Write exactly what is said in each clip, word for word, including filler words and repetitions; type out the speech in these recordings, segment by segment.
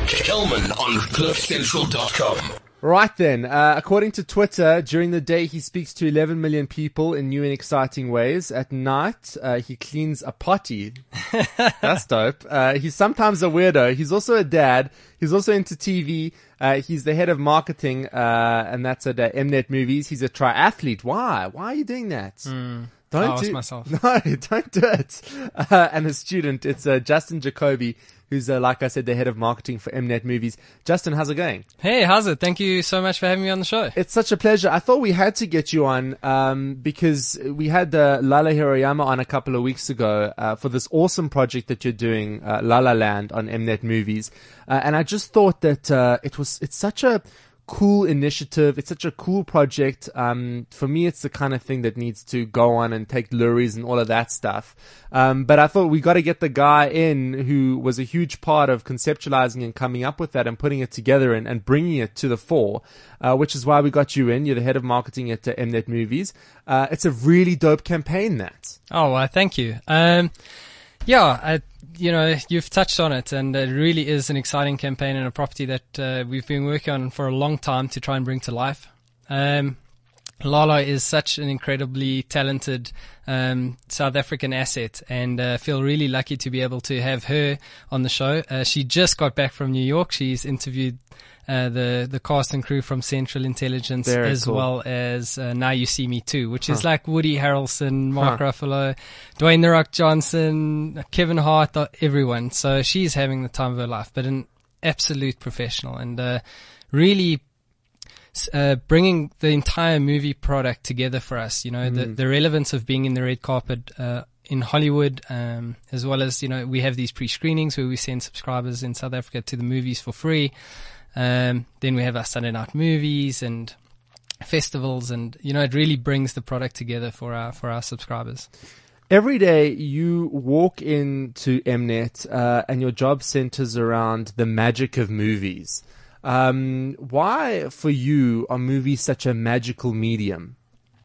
Kelman on cliff central dot com. Right then, uh, according to Twitter, during the day he speaks to eleven million people in new and exciting ways. At night, uh, he cleans a potty. That's dope. Uh, he's sometimes a weirdo. He's also a dad. He's also into T V. Uh, he's the head of marketing, uh, and that's at uh, Mnet Movies. He's a triathlete. Why? Why are you doing that? Mm. Don't I'll do ask myself. No, don't do it. Uh, and a student, it's uh, Justin Jacoby, who's, uh, like I said, the head of marketing for Mnet Movies. Justin, how's it going? Hey, how's it? Thank you so much for having me on the show. It's such a pleasure. I thought we had to get you on um, because we had uh, Lala Hiroyama on a couple of weeks ago uh, for this awesome project that you're doing, uh, La La Land, on Mnet Movies. Uh, and I just thought that uh, it was it's such a cool initiative. It's such a cool project. Um, for me, it's the kind of thing that needs to go on and take lorries and all of that stuff. Um, but I thought we got to get the guy in who was a huge part of conceptualizing and coming up with that and putting it together and, and bringing it to the fore, uh, which is why we got you in. You're the head of marketing at uh, Mnet Movies. Uh, it's a really dope campaign, that. Oh, well, thank you. Um, yeah, I, you know, you've touched on it, and it really is an exciting campaign and a property that uh, we've been working on for a long time to try and bring to life. Um, Lala is such an incredibly talented um, South African asset, and uh, feel really lucky to be able to have her on the show. Uh, she just got back from New York. She's interviewed uh, the the cast and crew from Central Intelligence, Very as cool. well as uh, Now You See Me Too, which Huh. is like Woody Harrelson, Mark Huh. Ruffalo, Dwayne The Rock Johnson, Kevin Hart, uh, everyone. So she's having the time of her life, but an absolute professional, and uh, really Uh, bringing the entire movie product together for us, you know, Mm. the, the relevance of being in the red carpet, uh, in Hollywood, um, as well as, you know, we have these pre-screenings where we send subscribers in South Africa to the movies for free. Um, then we have our Sunday night movies and festivals, and, you know, it really brings the product together for our, for our subscribers. Every day you walk into Mnet, uh, and your job centers around the magic of movies. Um, why, for you, are movies such a magical medium?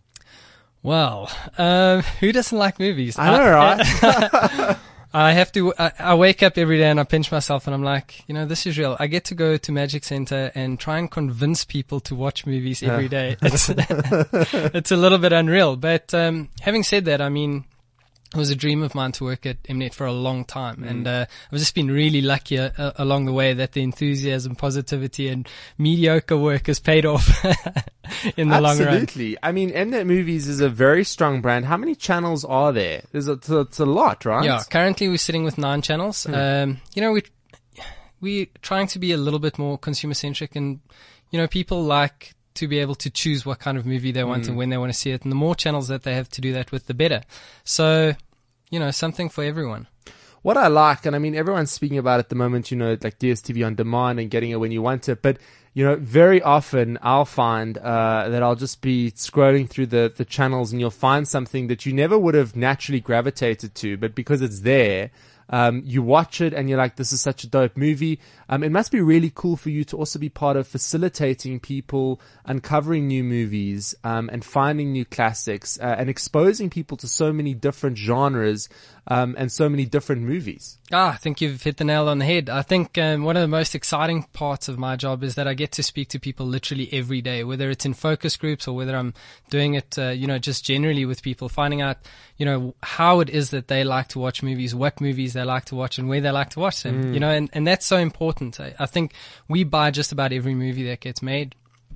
Well, um, who doesn't like movies? I know, right? I have to, I, I wake up every day and I pinch myself and I'm like, you know, this is real. I get to go to Magic Center and try and convince people to watch movies every day. It's, it's a little bit unreal. But, um, having said that, I mean, it was a dream of mine to work at Mnet for a long time, Mm. and uh, I've just been really lucky uh, along the way that the enthusiasm, positivity, and mediocre work has paid off in the long run. Absolutely. I mean, Mnet Movies is a very strong brand. How many channels are there? There's a, it's a, it's a lot, right? Yeah, currently we're sitting with nine channels. Hmm. Um, you know, we we're trying to be a little bit more consumer centric, and you know, people like to be able to choose what kind of movie they want Mm. and when they want to see it. And the more channels that they have to do that with, the better. So, you know, something for everyone. What I like, and I mean, everyone's speaking about it at the moment, you know, like D S T V on demand and getting it when you want it. But, you know, very often I'll find uh, that I'll just be scrolling through the, the channels and you'll find something that you never would have naturally gravitated to, but because it's there, Um, you watch it and you're like, this is such a dope movie. Um, it must be really cool for you to also be part of facilitating people, uncovering new movies, um, and finding new classics, uh, and exposing people to so many different genres, um, and so many different movies. Ah, I think you've hit the nail on the head. I think um, one of the most exciting parts of my job is that I get to speak to people literally every day, whether it's in focus groups or whether I'm doing it, uh, you know, just generally with people, finding out, you know, how it is that they like to watch movies, what movies they like to watch, and where they like to watch them. Mm. You know, and, and that's so important. I, I think we buy just about every movie that gets made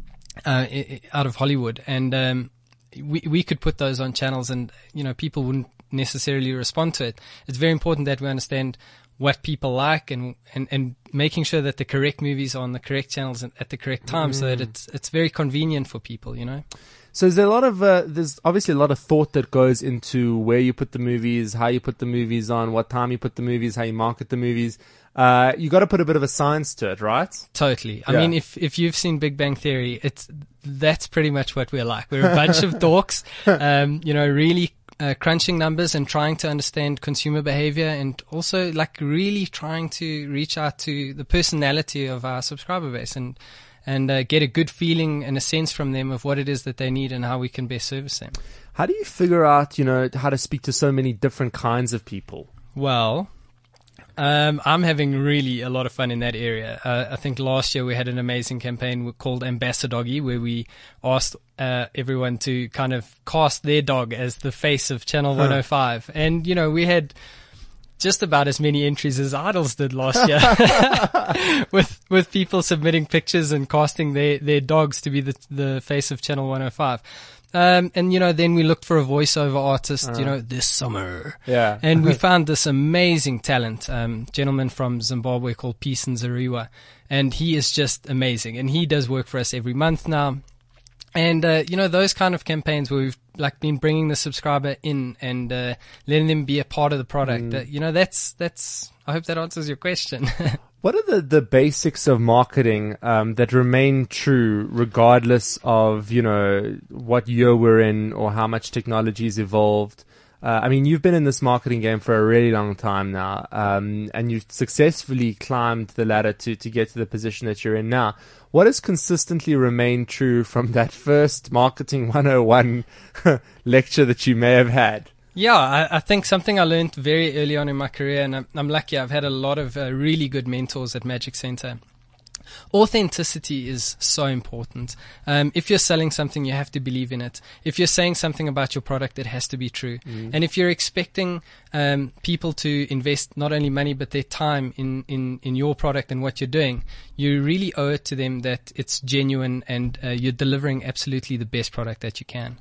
uh, i- i- out of Hollywood, and um, we we could put those on channels, and you know, people wouldn't necessarily respond to it. It's very important that we understand what people like, and, and, and making sure that the correct movies are on the correct channels and at the correct time, Mm. so that it's it's very convenient for people, you know. So is there a lot of, uh, there's obviously a lot of thought that goes into where you put the movies, how you put the movies on, what time you put the movies, how you market the movies. Uh, you got to put a bit of a science to it, right? Totally. I Yeah. mean, if if you've seen Big Bang Theory, it's that's pretty much what we're like. We're a bunch of dorks, um, you know, really uh, crunching numbers and trying to understand consumer behavior, and also like really trying to reach out to the personality of our subscriber base, and and uh, get a good feeling and a sense from them of what it is that they need and how we can best service them. How do you figure out, you know, how to speak to so many different kinds of people? Well, Um, I'm having really a lot of fun in that area. Uh, I think last year we had an amazing campaign called Ambassador Doggy, where we asked uh, everyone to kind of cast their dog as the face of Channel one oh five. And, you know, we had just about as many entries as Idols did last year with with people submitting pictures and casting their, their dogs to be the the face of Channel one oh five. Um, and, you know, then we looked for a voiceover artist, uh, you know, this summer. Yeah. And we found this amazing talent, um, gentleman from Zimbabwe called Peace Nzariwa. And he is just amazing. And he does work for us every month now. And, uh, you know, those kind of campaigns where we've like been bringing the subscriber in and, uh, letting them be a part of the product, mm. uh, you know, that's, that's, I hope that answers your question. What are the, the basics of marketing um, that remain true regardless of, you know, what year we're in or how much technology's evolved? Uh, I mean, you've been in this marketing game for a really long time now, um, and you've successfully climbed the ladder to, to get to the position that you're in now. What has consistently remained true from that first Marketing one oh one lecture that you may have had? Yeah, I, I think something I learned very early on in my career, and I'm, I'm lucky I've had a lot of uh, really good mentors at Magic Center. Authenticity is so important. Um, if you're selling something, you have to believe in it. If you're saying something about your product, it has to be true. Mm. And if you're expecting um, people to invest not only money but their time in, in, in your product and what you're doing, you really owe it to them that it's genuine and uh, you're delivering absolutely the best product that you can.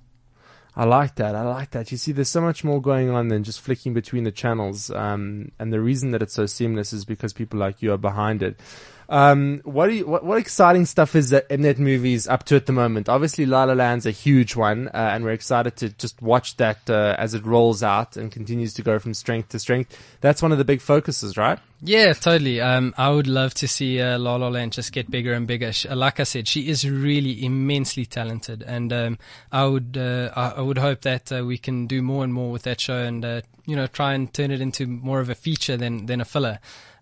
I like that. I like that. You see, there's so much more going on than just flicking between the channels. Um, and the reason that it's so seamless is because people like you are behind it. Um, what do you, what, what exciting stuff is that Mnet Movies up to at the moment? Obviously, La La Land's a huge one, uh, and we're excited to just watch that, uh, as it rolls out and continues to go from strength to strength. That's one of the big focuses, right? Yeah, totally. Um, I would love to see uh, La La Land just get bigger and bigger. She, like I said, she is really immensely talented, and um, I would uh, I, I would hope that uh, we can do more and more with that show, and uh, you know, try and turn it into more of a feature than than a filler.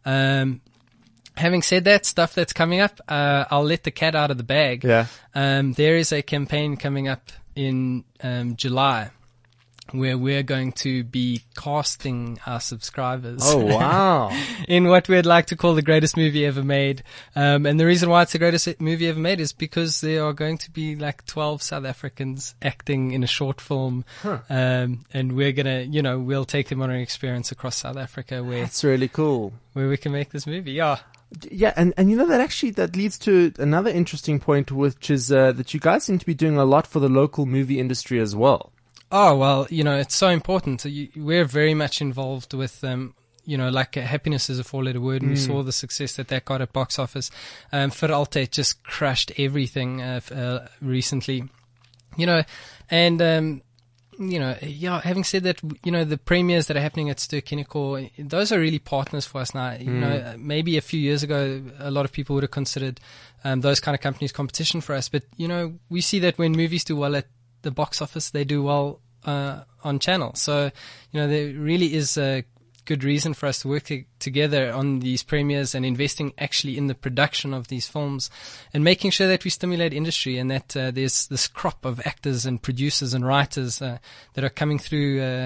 Um, having said that, stuff that's coming up, uh, I'll let the cat out of the bag. Yeah. Um, there is a campaign coming up in um, July, where we're going to be casting our subscribers. Oh, wow. in what we'd like to call the greatest movie ever made. Um, and the reason why it's the greatest movie ever made is because there are going to be like twelve South Africans acting in a short film. Huh. Um, and we're going to, you know, we'll take them on an experience across South Africa where, That's really cool. where we can make this movie. Yeah. Yeah, and, and you know, that actually, that leads to another interesting point, which is uh, that you guys seem to be doing a lot for the local movie industry as well. Oh, well, you know, it's so important. We're very much involved with, um, you know, like uh, Happiness is a four-letter word, and mm. we saw the success that that got at box office. Um, Firalte just crushed everything uh, f- uh, recently, you know, and, um, you know, yeah, having said that, you know, the premieres that are happening at Ster-Kinekor, those are really partners for us now. You mm. know, maybe a few years ago, a lot of people would have considered um, those kind of companies competition for us. But, you know, we see that when movies do well at the box office, they do well uh, on channel. So, you know, there really is a good reason for us to work to- together on these premieres and investing actually in the production of these films and making sure that we stimulate industry and that uh, there's this crop of actors and producers and writers uh, that are coming through uh,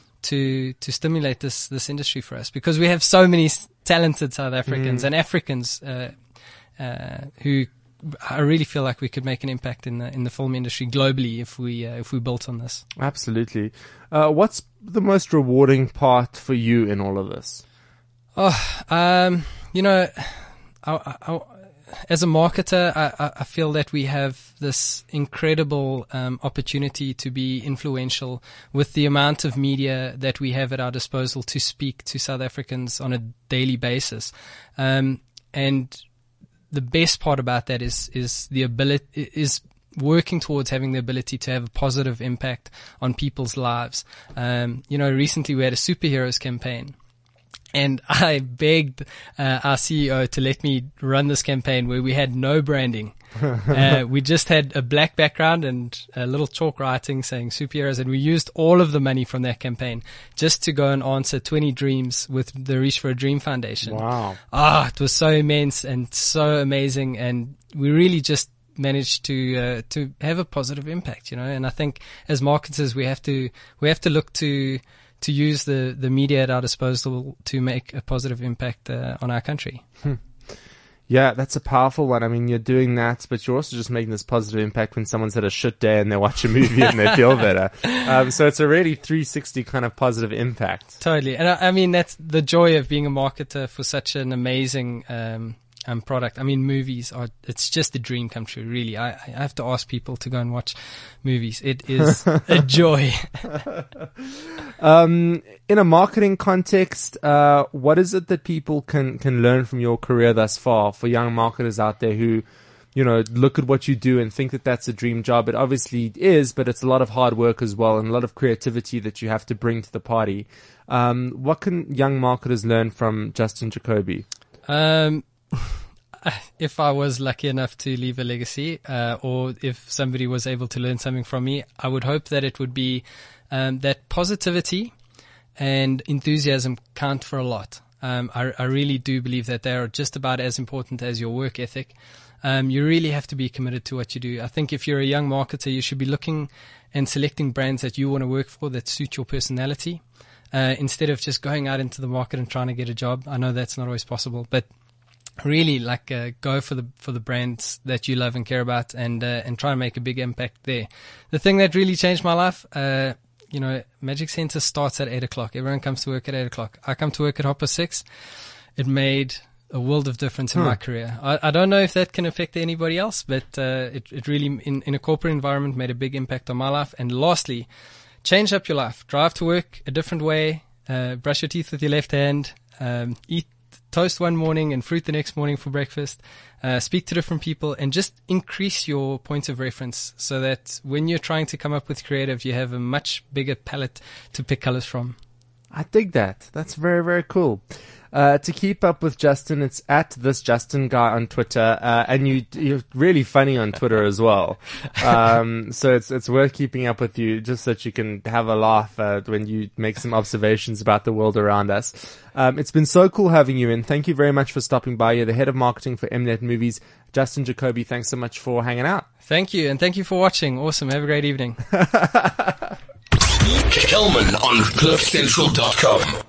to to stimulate this this industry for us, because we have so many talented South Africans mm. and Africans uh, uh, who I really feel like we could make an impact in the in the film industry globally if we uh, if we built on this. Absolutely. Uh, what's the most rewarding part for you in all of this? Oh, um, you know, I, I, as a marketer, I, I feel that we have this incredible um, opportunity to be influential with the amount of media that we have at our disposal to speak to South Africans on a daily basis, um, and the best part about that is is the ability is working towards having the ability to have a positive impact on people's lives. Um, you know, recently we had a superheroes campaign, and I begged uh, our C E O to let me run this campaign where we had no branding. uh, we just had a black background and a little chalk writing saying superheroes, and we used all of the money from that campaign just to go and answer twenty dreams with the Reach for a Dream Foundation. Wow. Ah, it was so immense and so amazing, and we really just managed to uh, to have a positive impact, you know. And I think as marketers we have to we have to look to to use the, the media at our disposal to make a positive impact uh, on our country. Hmm. Yeah, that's a powerful one. I mean, you're doing that, but you're also just making this positive impact when someone's had a shit day and they watch a movie and they feel better. Um, so it's a really three sixty kind of positive impact. Totally. And I, I mean, that's the joy of being a marketer for such an amazing um, um, product. I mean, movies are, it's just a dream come true, really. I, I have to ask people to go and watch movies. It is a joy. Um, in a marketing context, uh, what is it that people can, can learn from your career thus far for young marketers out there who, you know, look at what you do and think that that's a dream job? It obviously is, but it's a lot of hard work as well and a lot of creativity that you have to bring to the party. Um, what can young marketers learn from Justin Jacoby? Um, if I was lucky enough to leave a legacy, uh, or if somebody was able to learn something from me, I would hope that it would be Um, that positivity and enthusiasm count for a lot. Um, I, I really do believe that they are just about as important as your work ethic. Um, you really have to be committed to what you do. I think if you're a young marketer, you should be looking and selecting brands that you want to work for that suit your personality, uh, instead of just going out into the market and trying to get a job. I know that's not always possible, but really, like, uh, go for the for the brands that you love and care about, and uh, and try and make a big impact there. The thing that really changed my life, uh, you know, Magic Center starts at eight o'clock. Everyone comes to work at eight o'clock. I come to work at half past six. It made a world of difference in hmm. my career. I, I don't know if that can affect anybody else, but uh, it, it really, in, in a corporate environment, made a big impact on my life. And lastly, change up your life. Drive to work a different way. Uh, brush your teeth with your left hand. Um, eat toast one morning and fruit the next morning for breakfast. Uh, speak to different people and just increase your points of reference so that when you're trying to come up with creative, you have a much bigger palette to pick colors from. I dig that. That's very, very cool. Uh, to keep up with Justin, it's at this Justin guy on Twitter, uh, and you, you're really funny on Twitter as well. Um, so it's it's worth keeping up with you just so that you can have a laugh uh, when you make some observations about the world around us. Um, it's been so cool having you in. Thank you very much for stopping by. You're the head of marketing for Mnet Movies. Justin Jacoby, thanks so much for hanging out. Thank you, and thank you for watching. Awesome. Have a great evening. Kelman on cliff central dot com.